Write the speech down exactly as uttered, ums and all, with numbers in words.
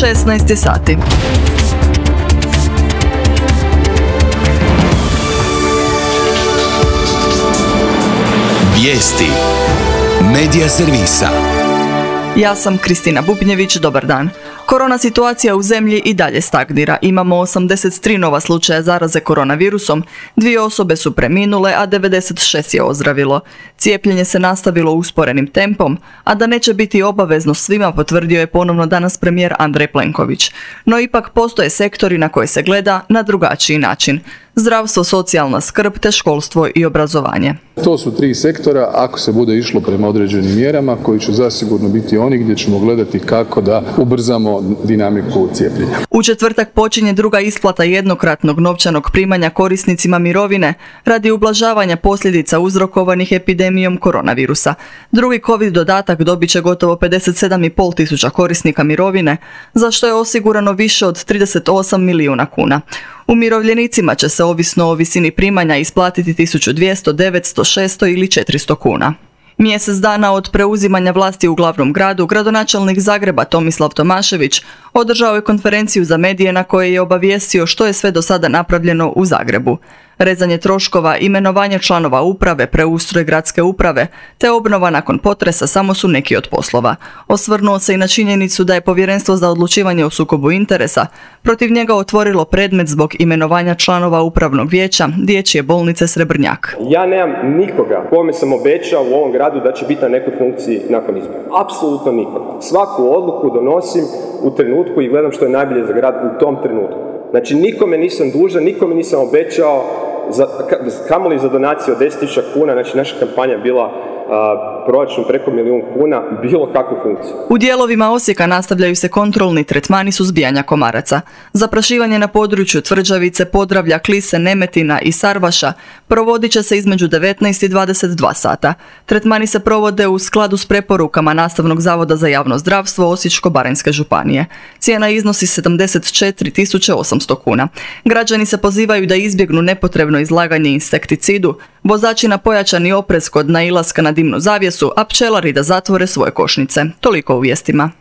šesnaest je sati. Vijesti Medija servisa. Ja sam Kristina Bubnjević, dobar dan. Korona situacija u zemlji i dalje stagnira. Imamo osamdeset tri nova slučaja zaraze koronavirusom, dvije osobe su preminule, a devedeset šest je ozdravilo. Cijepljenje se nastavilo usporenim tempom, a da neće biti obavezno svima potvrdio je ponovno danas premijer Andrej Plenković. No ipak postoje sektori na koje se gleda na drugačiji način. Zdravstvo, socijalna skrb te školstvo i obrazovanje. To su tri sektora ako se bude išlo prema određenim mjerama koji će zasigurno biti oni gdje ćemo gledati kako da ubrzamo dinamiku cijepljenja. U četvrtak počinje druga isplata jednokratnog novčanog primanja korisnicima mirovine radi ublažavanja posljedica uzrokovanih epidemijom koronavirusa. Drugi covid dodatak dobit će gotovo pedeset sedam i pol tisuća korisnika mirovine, za što je osigurano više od trideset osam milijuna kuna. Umirovljenicima će se ovisno o visini primanja isplatiti tisuću dvjesto, devetsto, šesto ili četiristo kuna. Mjesec dana od preuzimanja vlasti u glavnom gradu, gradonačelnik Zagreba Tomislav Tomašević održao je konferenciju za medije na kojoj je obavijestio što je sve do sada napravljeno u Zagrebu. Rezanje troškova, imenovanje članova uprave, preustroj gradske uprave te obnova nakon potresa samo su neki od poslova. Osvrnuo se i na činjenicu da je Povjerenstvo za odlučivanje o sukobu interesa protiv njega otvorilo predmet zbog imenovanja članova upravnog vijeća Dječje bolnice Srebrnjak. Ja nemam nikoga kome sam obećao u ovom gradu da će biti na nekoj funkciji nakon izbora. Apsolutno nikoga. Svaku odluku donosim u trenutku i gledam što je najbolje za grad u tom trenutku. Znači nikome nisam dužan, nikome nisam obećao, za, kamoli za donaciju od deset tisuća kuna, znači naša kampanja je bila a, proračun preko milijun kuna, bilo kakvu funkciju. U dijelovima Osijeka nastavljaju se kontrolni tretmani suzbijanja komaraca. Zaprašivanje na području Tvrđavice, Podravlja, Klise, Nemetina i Sarvaša provodit će se između devetnaest i dvadeset dva sata. Tretmani se provode u skladu s preporukama Nastavnog zavoda za javno zdravstvo Osječko-baranjske županije. Cijena iznosi sedamdeset četiri tisuće osamsto kuna. Građani se pozivaju da izbjegnu nepotrebno izlaganje insekticidu, vozači na pojačani oprez kod nailaska na dimnu zavjesu, a pčelari da zatvore svoje košnice. Toliko u vijestima.